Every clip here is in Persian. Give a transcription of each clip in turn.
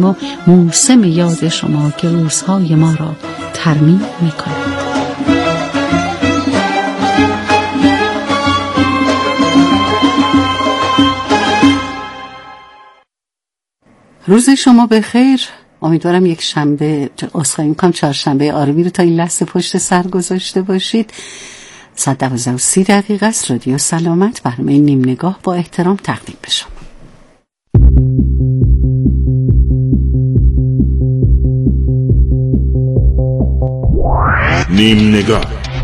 ها موسم یاد شما که روزهای ما را ترمیم می‌کند. روز شما بخیر. امیدوارم یک شنبه عذرخواهی می‌کنم چهارشنبه آرومی رو تا این لحظه پشت سر گذاشته باشید. 12:30 است. رادیو سلامت برنامه نیم نگاه با احترام تقدیم به شما. نیم نگاه.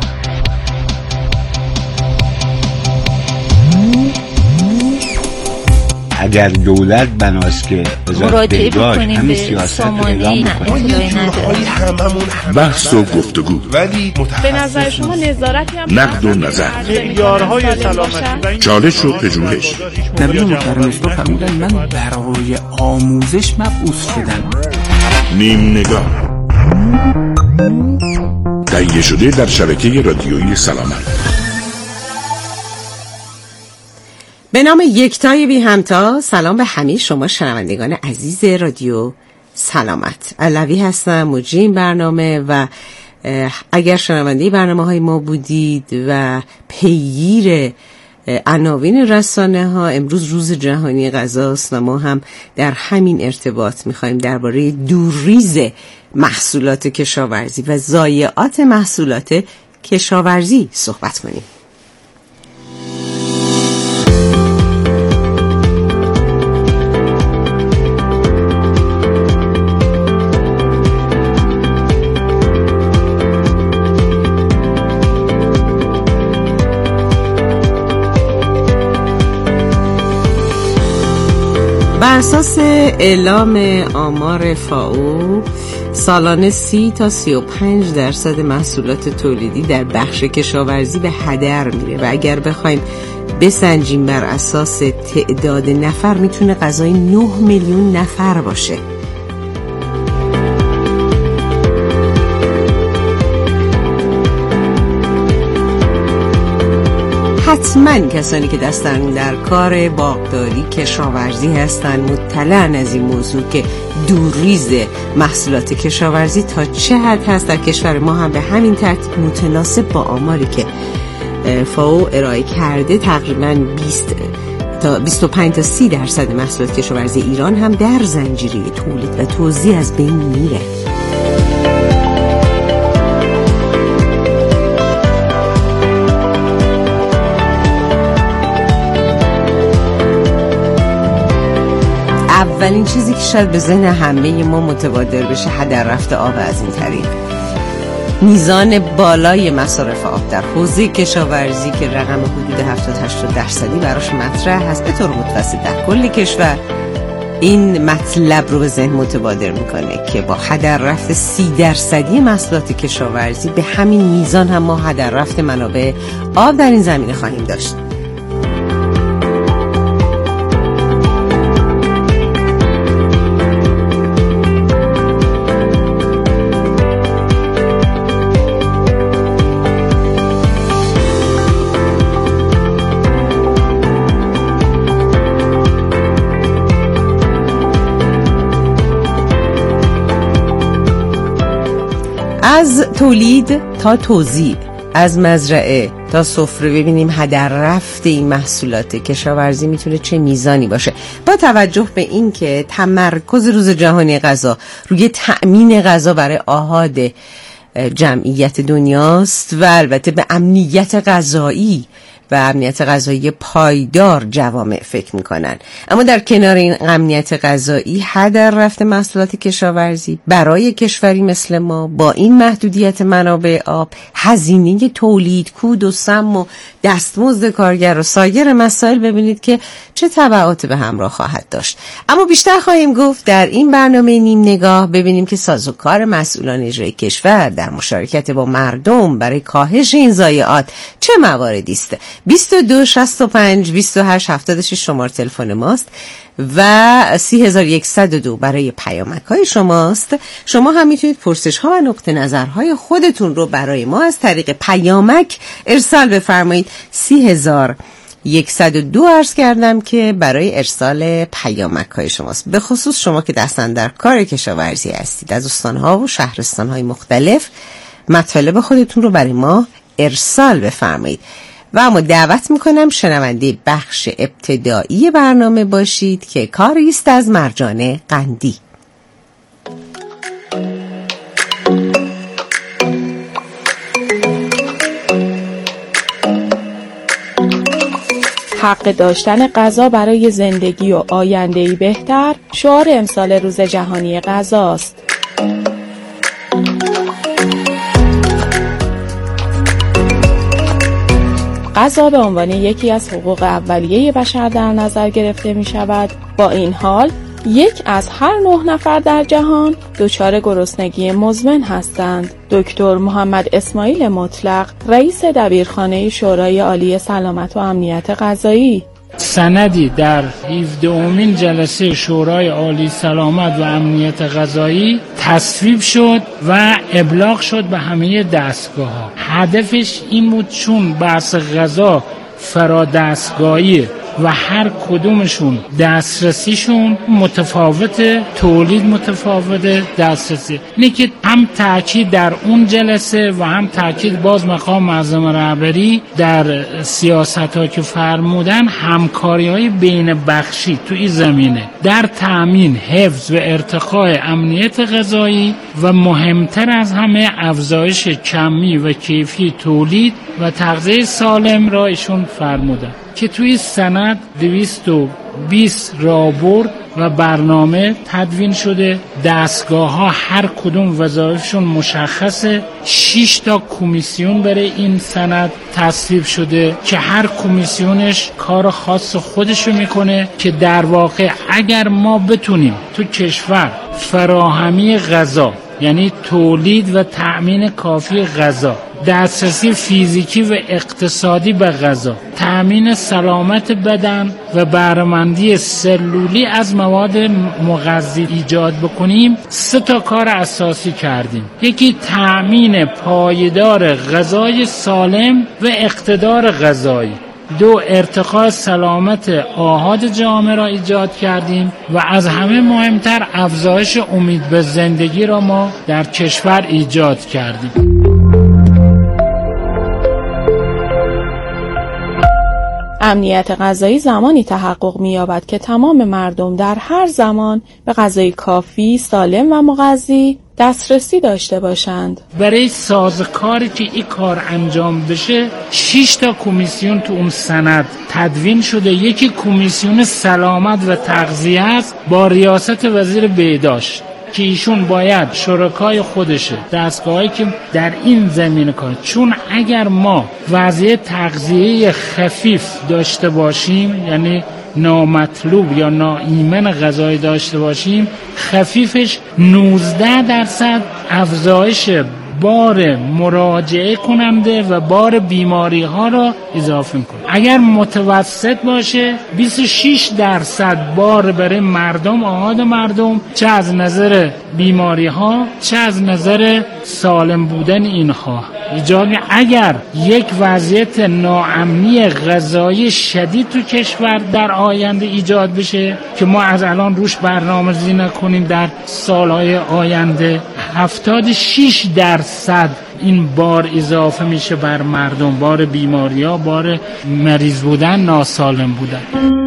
اگر دولت بناست که مراجعه بکنیم به سامانه بحث و گفتگو، ولی به نظر شما نظارتی هم نقد و نظر، معیارهای سلامتی، چالش و پژوهش. نبی محترم اسلام فرمودن من برای آموزش مبعوث شدم. نیم نگاه تهیه شده در شبکه رادیویی سلامت. به نام یکتای بی همتا. سلام به همه شما شنوندگان عزیز رادیو سلامت. علوی هستم، مجری این برنامه و اگر شنونده برنامه‌های ما بودید و پیگیر عناوین رسانه ها، امروز روز جهانی غذاست و ما هم در همین ارتباط می‌خوایم درباره دورریز محصولات کشاورزی و ضایعات محصولات کشاورزی صحبت کنیم. بر اساس اعلام آمار فائو سالانه 30 تا 35% محصولات تولیدی در بخش کشاورزی به هدر میره و اگر بخوایم بسنجیم بر اساس تعداد نفر میتونه غذای 9 میلیون نفر باشه. حتما کسانی که دستن در کار باغداری کشاورزی هستن مطلعن از این موضوع که دورریز محصولات کشاورزی تا چه حد هست در کشور ما هم به همین ترتیب متناسب با آماری که فائو ارائه کرده تقریبا 25 تا 30% محصولات کشاورزی ایران هم در زنجیره تولید و توزیع از بین میره. اولین چیزی که شاید به ذهن همه ما متبادر بشه هدر رفته آب از این طریق. میزان بالای مصارف آب در حوزه کشاورزی که رقم حدود 70-80% براش مطرح هست به طور متوسط در کل کشور، این مطلب رو به ذهن متبادر میکنه که با هدر رفت 30% محصولات کشاورزی به همین میزان هم ما هدر رفت منابع آب در این زمینه خواهیم داشت. از تولید تا توزیع، از مزرعه تا سفره ببینیم هدر رفت این محصولات کشاورزی میتونه چه میزانی باشه. با توجه به این که تمرکز روز جهانی غذا روی تأمین غذا برای آحاد جمعیت دنیاست و البته به امنیت غذایی و امنیت غذایی پایدار جوامع فکر میکنن، اما در کنار این امنیت غذایی هدر رفت محصولات کشاورزی برای کشوری مثل ما با این محدودیت منابع آب، هزینه تولید، کود و سم و دستمزد کارگر و سایر مسائل ببینید که چه تبعات به همراه خواهد داشت. اما بیشتر خواهیم گفت در این برنامه نیم نگاه، ببینیم که سازوکار مسئولان اجرایی کشور در مشارکت با مردم برای کاهش این ضایعات چه مواردی است. 22 65 28 76 شماره تلفن ماست و 3102 برای پیامک‌های شماست. شما هم میتونید پرسش‌ها و نقطه نظرهای خودتون رو برای ما از طریق پیامک ارسال بفرمایید. 3001 102 عرض کردم که برای ارسال پیامک های شماست، به خصوص شما که دستن در کار کشاورزی هستید از استانها و شهرستانهای مختلف مطالب خودتون رو برای ما ارسال بفرمایید و اما دعوت میکنم شنونده بخش ابتدایی برنامه باشید که کاری است از مرجان قندی. حق داشتن غذا برای زندگی و آینده‌ای بهتر شعار امسال روز جهانی غذاست. غذا به عنوان یکی از حقوق اولیه بشر در نظر گرفته می شود. با این حال 1 از هر 9 نفر در جهان دچار گرسنگی مزمن هستند. دکتر محمد اسماعیل مطلق، رئیس دبیرخانه شورای عالی سلامت و امنیت غذایی: سندی در 17مین جلسه شورای عالی سلامت و امنیت غذایی تصویب شد و ابلاغ شد به همه دستگاه‌ها. هدفش این بود چون بحث غذا فرادستگاهی و هر کدومشون دسترسیشون متفاوته، تولید متفاوته، دسترسی اینه که هم تاکید در اون جلسه و هم تاکید باز مقام معظم رهبری در سیاست‌ها که فرمودن همکاری‌های بین بخشی تو این زمینه در تأمین، حفظ و ارتقاء امنیت غذایی و مهمتر از همه افزایش کمی و کیفی تولید و تغذیه سالم را ایشون فرمودن که توی سند 220 راهبرد و برنامه تدوین شده. دستگاه ها هر کدوم وظایفشون مشخصه. 6 تا کمیسیون برای این سند تصویب شده که هر کمیسیونش کار خاص خودشو میکنه که در واقع اگر ما بتونیم تو کشور فراهمی غذا، یعنی تولید و تأمین کافی غذا، دسترسی فیزیکی و اقتصادی به غذا، تأمین سلامت بدن و بهره‌مندی سلولی از مواد مغذی ایجاد بکنیم، 3 تا کار اساسی کردیم. یکی تأمین پایدار غذای سالم و اقتدار غذایی. 2 ارتقاء سلامت آحاد جامعه را ایجاد کردیم و از همه مهمتر افزایش امید به زندگی را ما در کشور ایجاد کردیم. امنیت غذایی زمانی تحقق می‌یابد که تمام مردم در هر زمان به غذای کافی، سالم و مغذی دسترسی داشته باشند. برای سازکاری که این کار انجام بشه 6 تا کمیسیون تو اون سند تدوین شده. یکی کمیسیون سلامت و تغذیه است با ریاست وزیر بهداشت که ایشون باید شرکای خودشه، دستگاهایی که در این زمینه کار، چون اگر ما وضعیت تغذیه خفیف داشته باشیم، یعنی نامطلوب یا ناایمن غذایی داشته باشیم، خفیفش 19% افزایش بار مراجعه کننده و بار بیماری ها را اضافه میکنه. اگر متوسط باشه 26% بار برای مردم، آحاد مردم، چه از نظر بیماری ها چه از نظر سالم بودن اینها ایجاد. اگر یک وضعیت ناامنی غذایی شدید تو کشور در آینده ایجاد بشه که ما از الان روش برنامه‌ریزی نکنیم، در سالهای آینده 76% این بار اضافه میشه بر مردم، بار بیماری‌ها، بار مریض بودن، ناسالم بودن.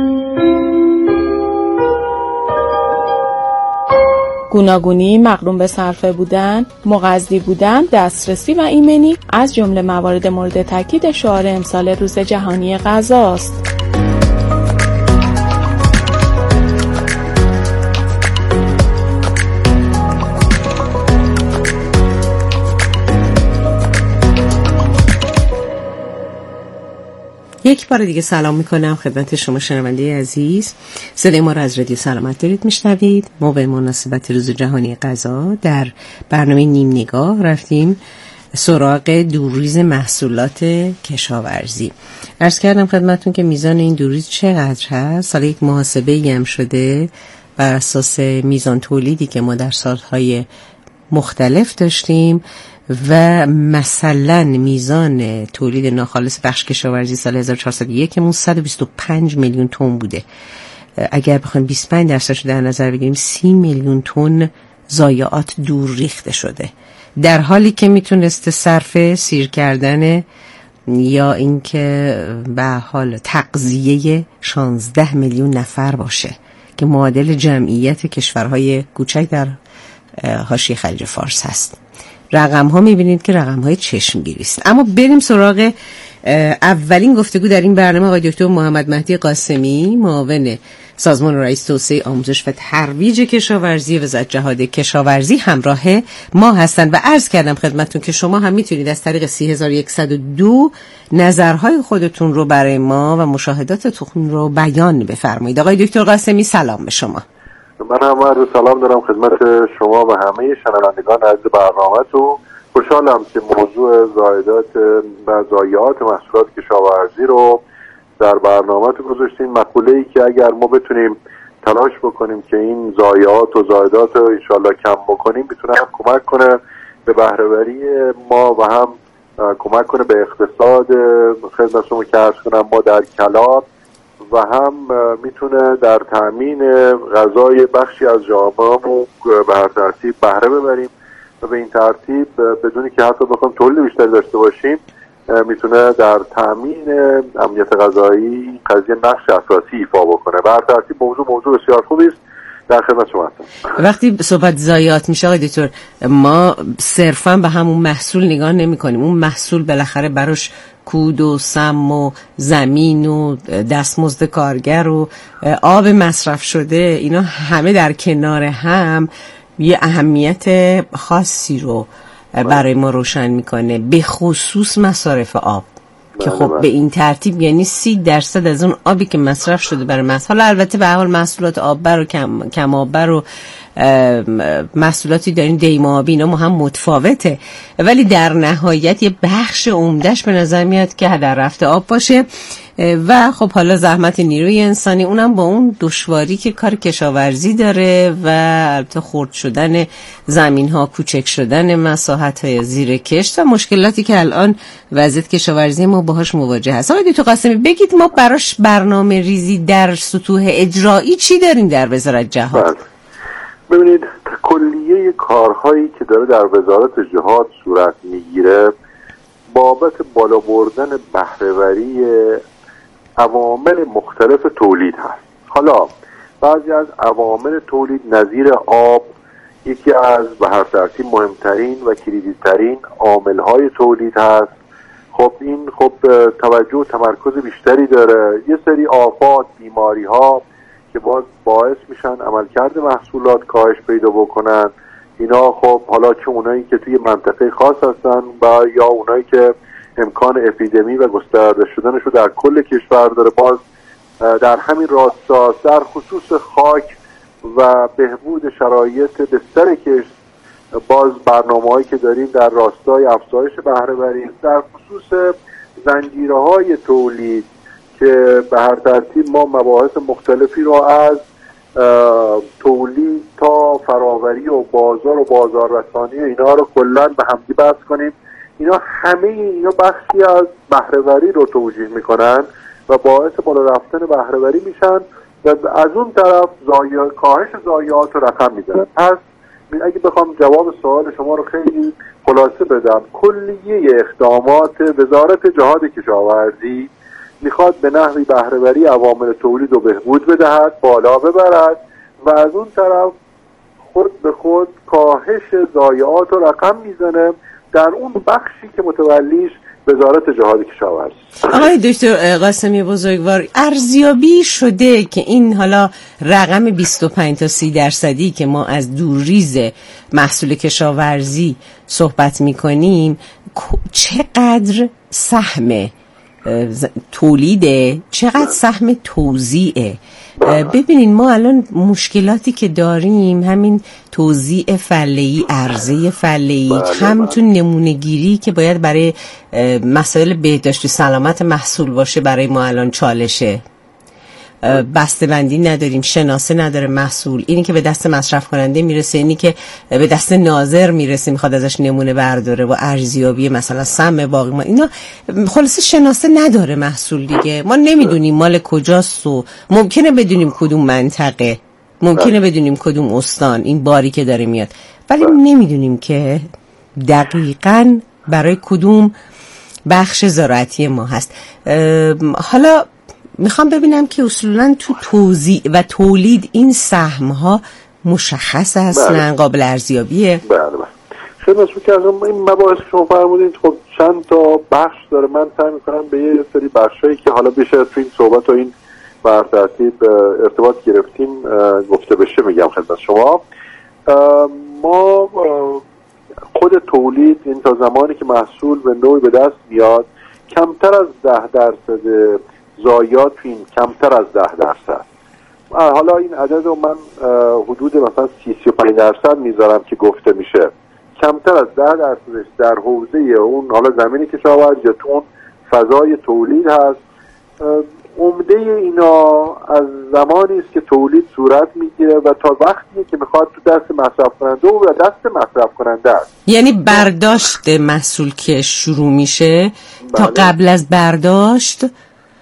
گوناگونی، مقرون به صرفه بودن، مغذی بودن، دسترسی و ایمنی از جمله موارد مورد تاکید شعار امسال روز جهانی غذاست. یک بار دیگه سلام میکنم خدمت شما شنونده عزیز. صدای ما را از رادیو سلامت دارید میشنوید. ما به مناسبت روز جهانی غذا در برنامه نیم نگاه رفتیم سراغ دورریز محصولات کشاورزی. عرض کردم خدمتون که میزان این دورریز چقدر هست. سال یک محاسبه‌ای هم شده بر اساس میزان تولیدی که ما در سالهای مختلف داشتیم و مثلا میزان تولید ناخالص بخش کشاورزی سال 1401 مون 125 میلیون تن بوده. اگر بخوایم 25% در نظر بگیریم 30 میلیون تن ضایعات دور ریخته شده، در حالی که میتونسته صرف سیر کردن یا اینکه به حال تغذیه 16 میلیون نفر باشه که معادل جمعیت کشورهای کوچک در حاشیه خلیج فارس هست. رقم ها میبینید که رقم های چشمگیری است. اما بریم سراغ اولین گفتگو در این برنامه. آقای دکتر محمد مهدی قاسمی، معاون سازمان رئیس توسعه آموزش و ترویج کشاورزی وزارت جهاد کشاورزی همراه ما هستند و عرض کردم خدمتتون که شما هم میتونید از طریق 3102 نظرهای خودتون رو برای ما و مشاهداتتون رو بیان بفرمایید. آقای دکتر قاسمی سلام به شما. من هم عرض سلام دارم خدمت شما و همه شنوندگان عزیز برنامه‌تون. خوشحالم که موضوع زایدات و ضایعات محصولات کشاورزی رو در برنامه‌تون گذاشتین. مقوله‌ای که اگر ما بتونیم تلاش بکنیم که این ضایعات و زایدات رو انشالله کم بکنیم، میتونه هم کمک کنه به بهره‌وری ما و هم کمک کنه به اقتصاد خدمت شما که عرض کنم ما در کلان و هم میتونه در تأمین غذای بخشی از جامعه‌مون به هر ترتیب بهره ببریم و به این ترتیب بدونی که حتی بخوایم تولید بیشتری داشته باشیم میتونه در تأمین امنیت غذایی قضیه نقش اساسی ایفا بکنه. به هر ترتیب موضوع بسیار خوبی است. در خدمت شما هستم. وقتی صحبت ضایعات میشه آقای دکتر، ما صرفا به همون محصول نگاه نمی کنیم. اون محصول بالاخره براش کود و سم و زمین و دستمزد کارگر و آب مصرف شده، اینا همه در کنار هم یه اهمیت خاصی رو برای ما روشن میکنه، به خصوص مصارف آب که خب به این ترتیب یعنی 30% از اون آبی که مصرف شده برای حالا البته به حال محصولات آببر و کم آببر و محصولاتی دارین دیما آبی، اینا ما هم متفاوته، ولی در نهایت یه بخش عمدهش به نظر میاد که هدر رفته آب باشه و خب حالا زحمت نیروی انسانی، اونم با اون دشواری که کار کشاورزی داره و البته خرد شدن زمین ها، کوچک شدن مساحت های زیر کشت و مشکلاتی که الان وضعیت کشاورزی ما باهاش مواجه هست. آقای دکتر قاسمی بگید ما براش برنامه ریزی در سطوح اجرایی چی داریم در وزارت جهاد؟ ببینید کلیه کارهایی که داره در وزارت جهاد صورت میگیره بابت بالا بردن بهره‌وری عوامل مختلف تولید هست. حالا بعضی از عوامل تولید نظیر آب یکی از به هر ترتیب مهمترین و کلیدی‌ترین عامل‌های تولید هست. خب این توجه و تمرکز بیشتری داره. یه سری آفات، بیماری‌ها که باعث میشن عملکرد محصولات کاهش پیدا بکنن، اینا خب حالا چه اونایی که توی منطقه خاص هستن و یا اونایی که امکان اپیدمی و گسترده شدنش رو در کل کشور داره، باز در همین راستا در خصوص خاک و بهبود شرایط بستر کشت باز برنامه‌هایی که داریم در راستای افزایش بهره‌وری، در خصوص زنجیره‌های تولید که به هر ترتیب ما مباحث مختلفی رو از تولید تا فراوری و بازار و بازاررسانی اینا رو کلاً به همدیگه بحث کنیم. اینا همه اینا بخشی از بهره‌وری رو توجیه میکنن و باعث بالا رفتن بهره‌وری میشن و از اون طرف کاهش ضایعات رو رقم میزنن. پس اگه بخوام جواب سوال شما رو خیلی خلاصه بدم، کلیه اقدامات وزارت جهاد کشاورزی میخواد به نحوی بهره‌وری عوامل تولید رو بهبود بدهد، بالا ببرد و از اون طرف خود به خود کاهش ضایعات رو رقم میزنه در اون بخشی که متولیش وزارت جهاد کشاورزی. آقای دکتر قاسمی بزرگوار، ارزیابی شده که این حالا رقم 25 تا 30% که ما از دورریز محصول کشاورزی صحبت میکنیم چقدر سهم تولیده، چقدر سهم توزیعه؟ ببینین ما الان مشکلاتی که داریم همین توزیع فله‌ای، عرضه فله‌ای، همچون نمونه گیری که باید برای مسائل بهداشت و سلامت محصول باشه برای ما الان چالشه بسته‌بندی نداریم، شناسه نداره محصول، اینی که به دست مصرف کننده میرسه، اینی که به دست ناظر میرسه میخواد ازش نمونه برداره و ارزیابی مثلا سم باقی ما، اینا خلاصه شناسه نداره محصول دیگه. ما نمیدونیم مال کجاست و ممکنه بدونیم کدوم منطقه، ممکنه بدونیم کدوم استان این باری که داره میاد، ولی نمیدونیم که دقیقاً برای کدوم بخش زراعتی ما هست. حالا میخوام ببینم که اصولاً تو توزیع و تولید این سهم‌ها مشخص هستن، قابل ارزیابیه؟ بله. خدمت شما کردم این مباحث شما فرمودید خب چند تا بخش داره. من سعی میکنم به یه سری بخشایی که حالا بیشتر تو این صحبت و این بر ترتیب ارتباط گرفتیم گفته بشه میگم خدمت شما. ما خود تولید این تا زمانی که محصول به نوعی به دست میاد کمتر از 10% ضایعات تو این کمتر از 10%. حالا این عدد رو من حدود مثلا 35% میذارم که گفته میشه. کمتر از 10% در حوزه اون حالا زمینی که کشاورزی یا تو اون فضای تولید هست. عمده اینا از زمانی است که تولید صورت میگیره و تا وقتی که میخواد تو دست مصرف کننده و دست مصرف کننده است. یعنی برداشت محصول که شروع میشه تا قبل از برداشت 10%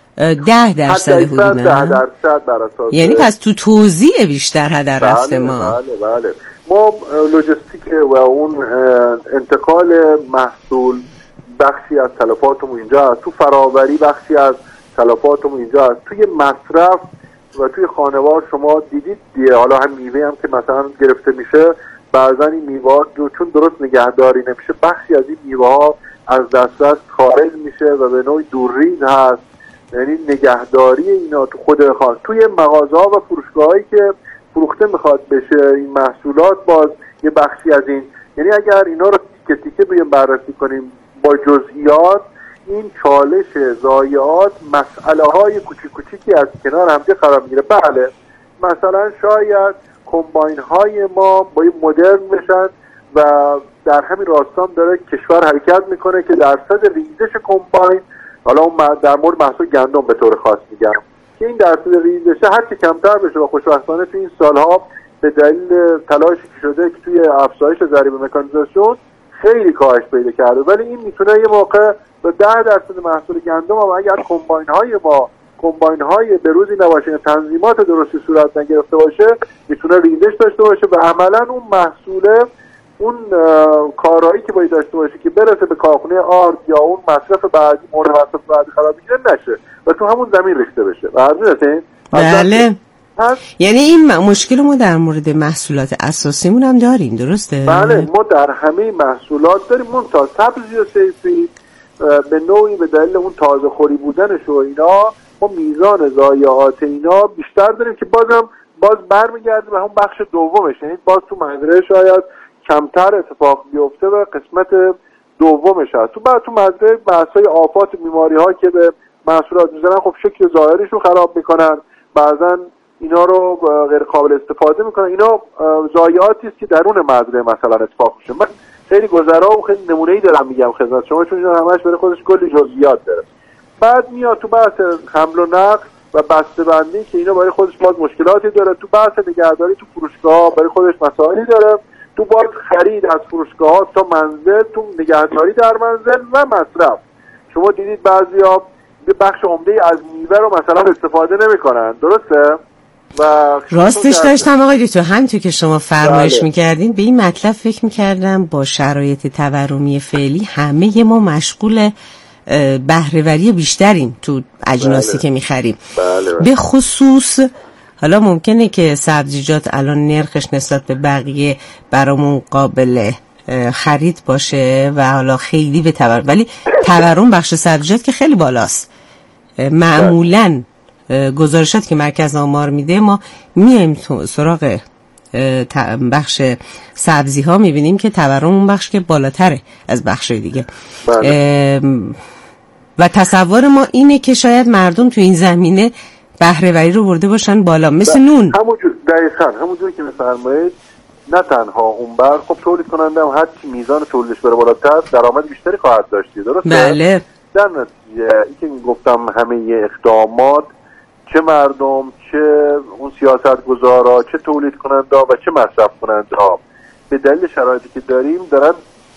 حدودا 10% بر اساس، یعنی پس تو توزیع بیشتر هدر رفته ما. بله ما لوجستیک و اون انتقال محصول بخشی از تلفاتمون اینجا هست، تو فراوری بخشی از تلفاتمون اینجا هست، توی مصرف و توی خانوار شما دیدید دیگه. حالا هم میوه هم که مثلا گرفته میشه بعضا این میوه چون درست نگهداری نمیشه بخشی از این میوه ها از دسترس خارج میشه و به نوعی دورریز هست. یعنی نگهداری اینا تو خود توی مغازه ها و فروشگاه هایی که فروخته میخواد بشه این محصولات باز یه بخشی از این، یعنی اگر اینا رو تیکه تیکه بیایم بررسی کنیم با جزئیات این چالش ضایعات مسئله های کوچیکی از کنار همدیگه قرار میگیره. بله مثلا شاید کمباین های ما با این مدرن بشن و در همین راستام داره کشور حرکت میکنه که درصد ریزش کمباین، حالا اون در مورد محصول گندم به طور خاص میگم، که این درصد ریزش هر چه کمتر بشه و خوشبختانه تو این سالها به دلیل تلاشی که شده که توی افزایش ضریب مکانیزاسیون خیلی کاهش پیدا کرده، ولی این میتونه یه موقع به 10% محصول گندم و اگر کمباین های به روزی نباشه، تنظیمات درستی صورت نگرفته باشه، میتونه ریزش داشته باشه و عملا اون محصول اون کارایی که باید داشته باشه که برسه به کارخونه آرد یا اون مصرف بعدی مورد مصرف بعدی قرار بگیره نشه و تو همون زمین ریخته بشه. بله. یعنی این مشکل ما در مورد محصولات اساسیمون هم داریم، درسته؟ بله ما در همه محصولات داریم، منتها سبزی و صیفی به نوعی به دلیل اون تازه خوری بودنش و اینا ما میزان ضایعات اینا بیشتر داریم که باز برمیگردیم به همون بخش دومش. یعنی باز تو مزرعه شاید کمتر اتفاق بیفته و قسمت دومش هست. تو مزرعه بحث‌های آفات و بیماری‌ها که به محصولات میزنن خب شکل ظاهریش رو خراب میکنن، بعضن اینا رو غیر قابل استفاده میکنن. اینا ضایعاتی است که درون مزرعه مثلا اتفاق میشه. من خیلی گذرا و خیلی نمونه‌ای دارم میگم خدمت شما چون اینا همش برای خودش کلی جزئیات داره. بعد میاد تو بحث حمل و نقل و بسته‌بندی که اینا برای خودش باز مشکلاتی داره. تو بحث نگهداری تو فروشگاه برای خودش مسائلی داره. تو باز خرید از فروشگاه تا منزل، تو نگهداری در منزل و مصرف. شما دیدید بعضیا یه بخش عمده از میوه رو مثلا استفاده نمی‌کنن، درسته؟ و راستش داشتم آقای دکتر همینطور که شما فرمایش میکردین به این مطلب فکر میکردم با شرایط تورمی فعلی همه ما مشغول بهره‌وری بیشتریم تو اجناسی که میخریم. به خصوص حالا ممکنه که سبزیجات الان نرخش نسبت به بقیه برامون قابل خرید باشه و حالا خیلی به تورم، ولی تورم بخش سبزیجات که خیلی بالاست. معمولاً گزارشات که مرکز آمار میده ما میایم سراغ بخش سبزی ها میبینیم که تورم اون بخش که بالاتره از بخش دیگه. و تصور ما اینه که شاید مردم تو این زمینه بهره‌وری رو برده باشن بالا مثل نون. همونجوری که میفرمایید نه تنها اون بر خب تولید کننده هم هر چی میزان تولیدش بره بالاتر درآمد بیشتری خواهد داشت، درسته؟ بله. در نتیجه اینکه گفتم همه اقدامات چه مردم، چه اون سیاستگزارا، چه تولید کننده و چه مصرف کننده ها به دلیل شرایطی که داریم دارن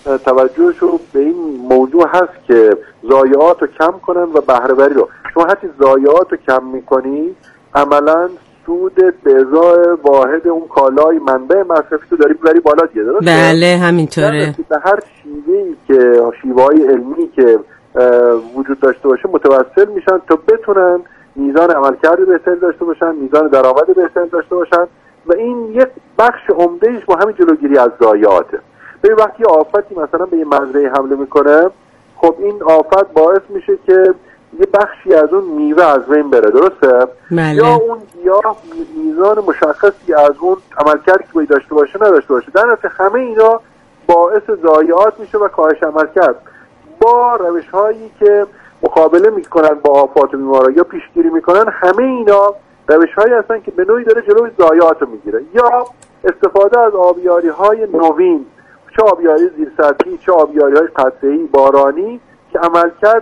توجهشو به این موضوع هست که ضایعات رو کم کنن و بهره وری رو. شما حتی ضایعات رو کم میکنی عملا سود به ازای واحد اون کالای منبع مصرفی تو داری ببری بالا دیگه، درسته؟ بله همینطوره. به هر شیوهی که شیوه‌های علمی که وجود داشته باشه متوسل میشن تا بتونن میزان عملکرد بهتری داشته باشن، میزان درآمد بهتری داشته باشن و این یک بخش عمده‌ایش با همین جلوگیری از ضایعاته. ببین وقتی آفتی مثلا به یه مزرعه حمله میکنه، خب این آفت باعث میشه که یه بخشی از اون میوه از بین بره، درسته؟ یا اون گیاه میزان مشخصی از اون عملکردی که باید داشته باشه نداشته باشه. در نتیجه همه اینا باعث ضایعات میشه و کاهش عملکرد. با روش‌هایی که مقابله میکنن با آفات و بیماری یا پیشگیری میکنن، همه اینا روش‌هایی هستن که به نوعی داره جلوی ضایعات رو میگیره. یا استفاده از آبیاری‌های نوین، چه آبیاری زیرسطحی چه آبیاری‌های قطره‌ای بارانی که عملکرد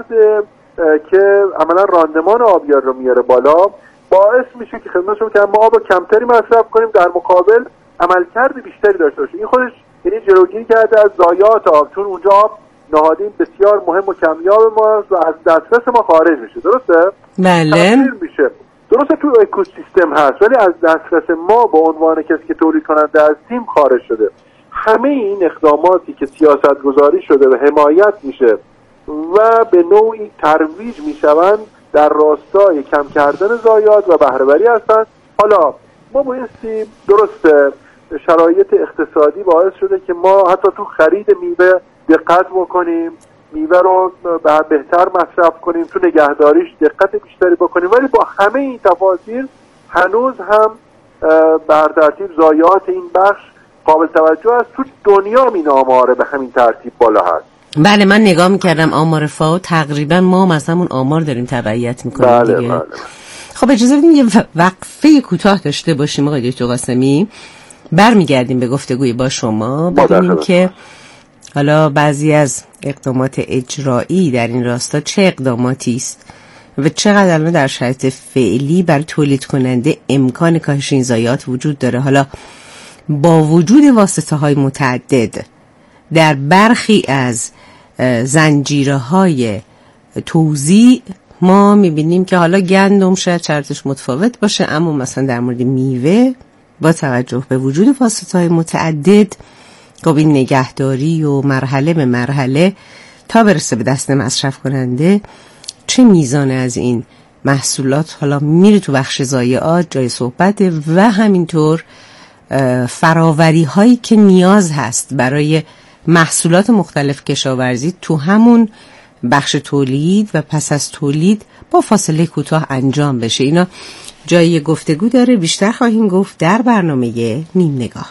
که عملا راندمان آبیار رو میاره بالا، باعث میشه که خدمتشون که ما آب کمتری مصرف کنیم در مقابل عملکرد بیشتری داشته باشیم. این خودش یعنی جلوگیری کرده از ضایعات آب، چون اونجا آب نهادین بسیار مهم و کمیاب ماست و از دسترس ما خارج میشه، درسته؟ بله میشه. درسته تو اکوسیستم هست ولی از دسترس ما به عنوان کسی که تولید کننده هستیم خارج شده. همه این اقداماتی که سیاست گذاری شده و حمایت میشه و به نوعی ترویج میشوند در راستای کم کردن ضایعات و بهره وری هستند. حالا ما بایستی درسته شرایط اقتصادی باعث شده که ما حتی تو خرید میوه دقت بکنیم، میوه رو بهتر مصرف کنیم، تو نگهداریش دقت بیشتری بکنیم، ولی با همه این تفاصیل هنوز هم بر ترتیب ضایعات این بخش قابل توجه است. تو دنیا این آماره به همین ترتیب بالا هست. بله من نگاه میکردم آمار فاو تقریبا ما مثلا اون آمار داریم تبعیت میکنیم. بله دیگه. بله. خب اجازه بدین یه وقفه کوتاه داشته باشیم آقای دکتر قاسمی، برمیگردیم به گفتگوی با شما ببینیم که حالا بعضی از اقدامات اجرایی در این راستا چه اقداماتی است و چقدر الان در شرایط فعلی برای تولید کننده امکان کاهش این ضایعات وجود داره. حالا با وجود واسطه‌های متعدد در برخی از زنجیره‌های توزیع ما می‌بینیم که حالا گندم شاید شرطش متفاوت باشه، اما مثلا در مورد میوه با توجه به وجود واسطه‌های متعدد خب این نگهداری و مرحله به مرحله تا برسه به دست مصرف کننده چه میزان از این محصولات حالا میره تو بخش ضایعات جای صحبت و همینطور فراوری هایی که نیاز هست برای محصولات مختلف کشاورزی تو همون بخش تولید و پس از تولید با فاصله کوتاه انجام بشه. اینا جای گفتگو داره، بیشتر خواهیم گفت در برنامه نیم نگاه.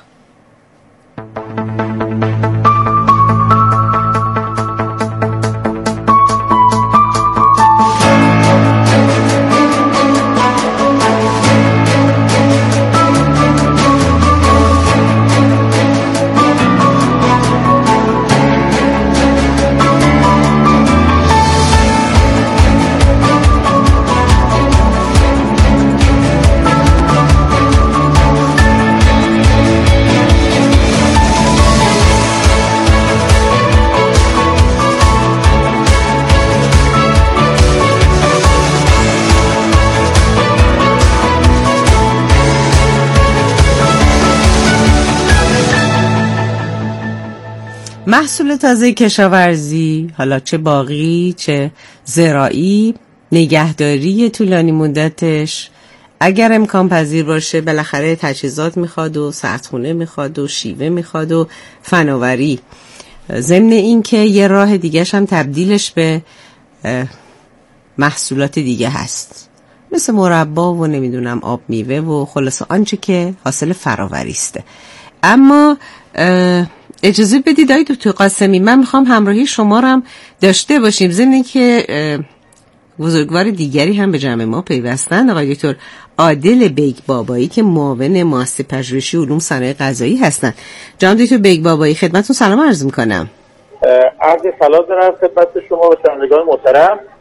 محصول تازه کشاورزی، حالا چه باغی چه زراعی، نگهداری طولانی مدتش اگر امکان پذیر باشه بالاخره تجهیزات میخواد و سردخونه میخواد و شیوه میخواد و فناوری. ضمن این که یه راه دیگه‌ش هم تبدیلش به محصولات دیگه هست، مثل مربا و نمیدونم آب میوه و خلاصه آنچه که حاصل فراوری است. اما اجازه بدید آقای دکتر قاسمی من میخوام همراهی شما رو هم داشته باشیم، ضمن که بزرگوار دیگری هم به جمع ما پیوستن، آقای دکتر عادل بیگ بابایی که معاون مؤسسه پژوهشی علوم صنایع غذایی هستن. جناب دکتر بیگ بابایی خدمتتون سلام عرض میکنم. عرض سلام دارم خدمت شما و شنوندگان محترم.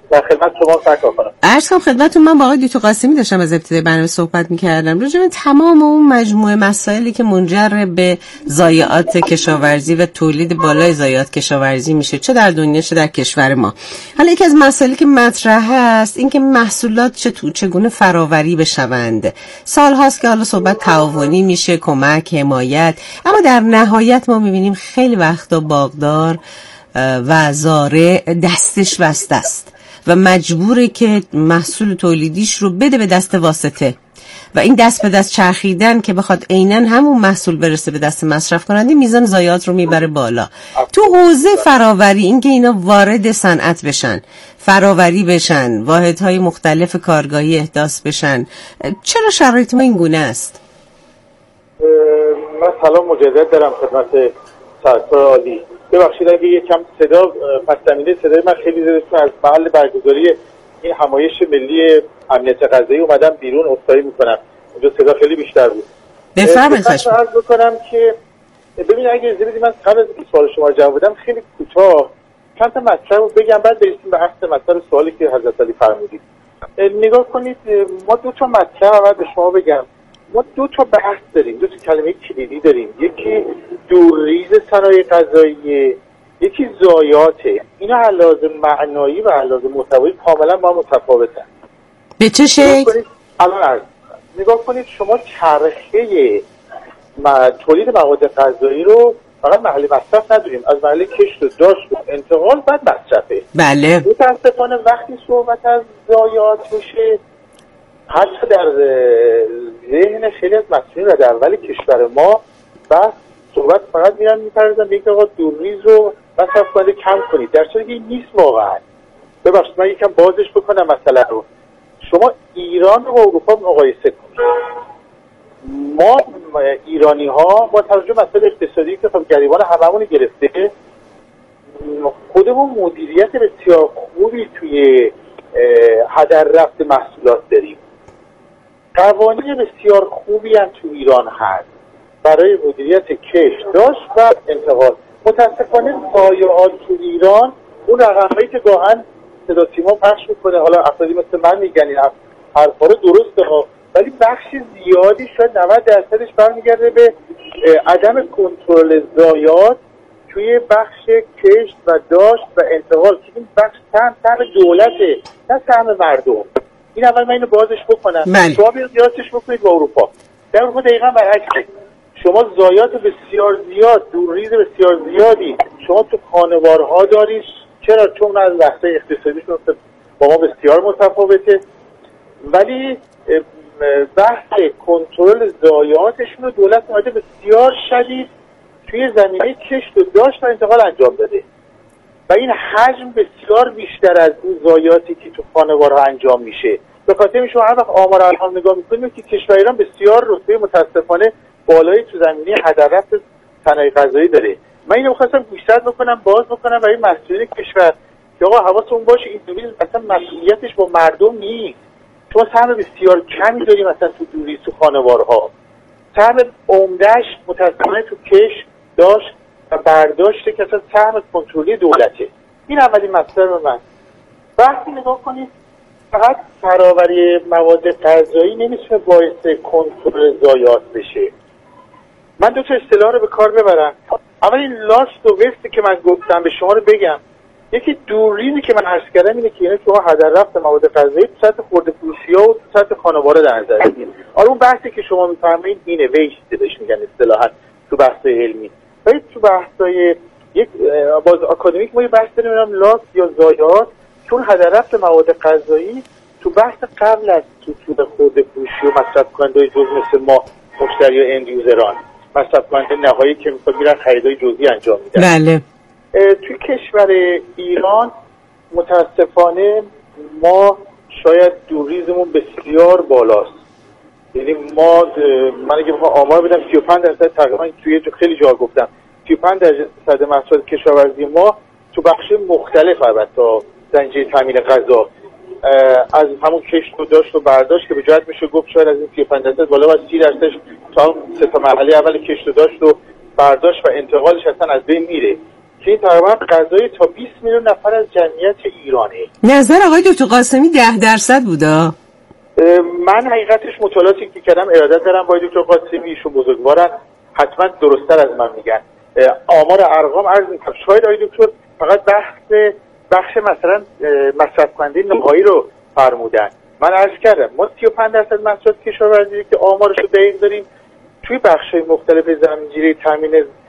در خدمت شما سرکار کنم. عرض کنم خدمتتون، من با آقای دیتو قاسمی داشتم از ابتدای برنامه صحبت می‌کردم راجع به تمام اون مجموعه مسائلی که منجر به ضایعات کشاورزی و تولید بالای ضایعات کشاورزی میشه، چه در دنیا چه در کشور ما. حالا یکی از مسائلی که مطرح است این که محصولات چگونه فراوری بشوند. سال‌هاست که حالا صحبت تعاونی میشه، کمک، حمایت، اما در نهایت ما می‌بینیم خیلی وقتا باغدار و زارع دستش بسته است و مجبوره که محصول تولیدیش رو بده به دست واسطه و این دست به دست چرخیدن که بخواد عیناً همون محصول برسه به دست مصرف کننده میزان ضایعات رو میبره بالا. تو حوزه فراوری این که اینا وارد صنعت بشن، فراوری بشن، واحدهای مختلف کارگاهی احداث بشن، چرا شرایط ما این گونه است؟ من سلام مجدد دارم خدمت سرکار عالی. ببخشید اگه یکم صدا پس زمینه صدای من خیلی زیاده، از محل برگزاری این همایش ملی امنیت غذایی اومدم بیرون، عذرخواهی میکنم اونجا صدا خیلی بیشتر بود. بفرمایید. خواهش عرض بکنم که ببین اگه اجازه بدید من قبل از اینکه سوال شما رو جواب بدم خیلی کوتاه چند تا مطلب رو بگم، بعد برسیم به اصل مطلب سوالی که حضرت علی فرمودید. نگاه کنید، ما دو تا مطلب بعد به شما بگم. ما دو تا بحث داریم، دو تا کلمه کلیدی داریم، یکی دورریز صنایع غذایی، یکی ضایعاته. اینا علاوه معنایی و علاوه محتوایی کاملا با متفاوتن. به چه شکل؟ الان نگاه کنید، شما چرخه تولید مواد غذایی رو فقط محل مصرف نداریم، از محل کشت و داشت و انتقال بعد مصرفه. بله. متاسفانه وقتی صحبت از ضایعات میشه، حتی در ذهن خیلی از مسئولین در اول کشور ما بس صحبت فقط میپردازن به اینکه آقا دورریز رو مصرف کنید کم کنید، در صورتی که این نیست واقعا. ببخشید من یکم بازش بکنم مثلا رو. شما ایران رو با اروپا مقایسه کنید. ما ایرانی ها با توجه به مسائل اقتصادی که خب گریبان هممون گرفته، خودمون مدیریت بسیار خوبی توی هدر رفت محصولات داریم. قوانین بسیار خوبی هم تو ایران هست برای مدیریت کشت، داشت و انتقال. متاسفانه ضایعات تو ایران اون رقمایی که گاهن صدا سیما پخش میکنه، حالا افرادی مثل من میگن این حرفا رو درسته ها، ولی بخش زیادی شاید 90% برمیگرده به عدم کنترل ضایعات توی بخش کشت و داشت و انتقال که این بخش سهم دولته نه سهم مردم. این اول من اینو بازش بکنم. شما بیاد قیاسش بکنید با اروپا. در اروپا دقیقا برعکسه. شما ضایعات بسیار زیاد، دورریز بسیار زیادی شما تو خانوارها دارید. چرا؟ چون از لحظه اقتصادیشون با ما بسیار متفاوته، ولی بحث کنترل ضایعاتشون رو دولت اومده بسیار شدید توی زمینه کشت و داشت و انتقال انجام داده و این حجم بسیار بیشتر از اون ضایعاتی که تو خانوارها انجام میشه. به خاطر شما هر وقت آمار الان نگاه میکنیم که کشور ایران بسیار رتبه متاسفانه بالایی تو زمینه هدر رفت صنایع غذایی داره. من اینو می‌خواستم بیشتر بکنم، باز بکنم برای مسئولین کشور که آقا حواستون باشه این دوریز اصلا مسئولیتش با مردم نیست. شما سهم بسیار کمی داریم مثلا تو دوریز تو خانوارها، سهم عمده‌اش متاسفانه تو کشت، داشت و برداشت که اصلا سهم کنترلی دولته. این اولین مطلب من. وقتی نگاه کنید فقط فراوری مواد غذایی نمیتونه باعث کنترل ضایعات بشه. من دو تا اصطلاح رو به کار ببرم. اول این لاست و وست که من گفتم به شما رو بگم. یکی دورریزی که من عرض کردم اینه که یعنی شما هدر رفت مواد غذایی تو سطح خرده فروشی‌ها و تو سطح خانواره در نظر بگیرید. آره اون بحثی که شما می‌فرمایید اینه، ویست بهش میگن اصطلاحاً تو بحث‌های علمی. ولی تو بحث‌های یک باز آکادمیک ما یه بحث داریم نام لاست یا ضایعات، چون هدر رفت مواد غذایی تو بحث قبل از تو خرده فروشی و مصرف کننده‌های جزئی مثل ما مشتری و اند یوزران، مصرف کننده نهایی که میخواد میرن خریدای جزئی انجام میدن. بله. توی کشور ایران متاسفانه ما شاید دورریزمون بسیار بالاست. یعنی من اگه بخوام آمار بدم 35% تقریبا توی خیلی جا گفتم 35% محصولات کشاورزی ما تو بخش مختلف البته زنجیره تامین غذا از همون کشت و داشت و برداشت که به جهت میشه گفت شاید از این 35% بالا از 30% تا سه تا مرحله اول کشت و داشت و برداشت و انتقالش اصلا از بین میره که این تقریبا غذای تا 20 میلیون نفر از جمعیت ایرانه. نظر آقای دکتر قاسمی 10% بوده. من حقیقتش مطالعاتی که کردم ارادت دارم با دکتر قاسمی، ایشون بزرگوارن، حتما درست‌تر از من میگن. آمار ارقام عرض می‌کنم. شاید آقای دکتر فقط بخش مثلا مصرف کننده نهایی رو فرمودن. من عرض کردم ما 35% محصولات کشاورزی که آمارش رو دقیق داریم توی بخش‌های مختلف زمینگیری تامین